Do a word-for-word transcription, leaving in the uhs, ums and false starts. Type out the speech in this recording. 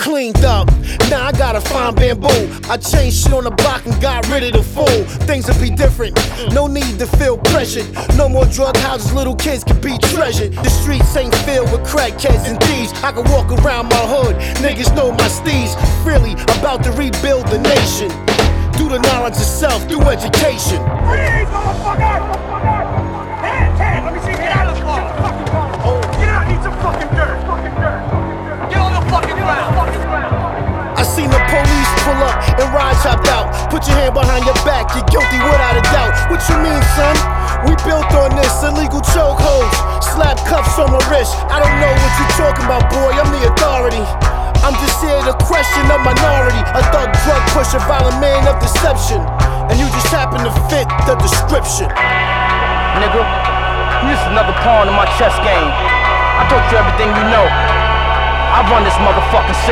cleaned up. Now I gotta find bamboo. I changed shit on the block and got rid of the fool. Things will be different, no need to feel pressured. No more drug houses, little kids can be treasured. The streets ain't filled with crackheads and thieves. I can walk around my hood, niggas know my steez. Really about to rebuild the nation. Through the knowledge of self, through education. Freeze, motherfucker! Hands, hands, let me see. Get out of the car. Get the fucking car. Oh. Get out, need some fucking dirt. Fucking dirt. Get on the fucking ground. Fucking ground. I seen the police pull up and ride chopped out. Put your hand behind your back, you're guilty without a doubt. What you mean, son? We built on this, illegal chokeholds, slap cuffs on my wrist. I don't know what you talking about, boy, I'm the authority. I'm just here to question a minority, a thug drug pusher, violent man of deception. And you just happen to fit the description. Nigga, you just another pawn in my chess game. I taught you everything you know. I run this motherfucking city.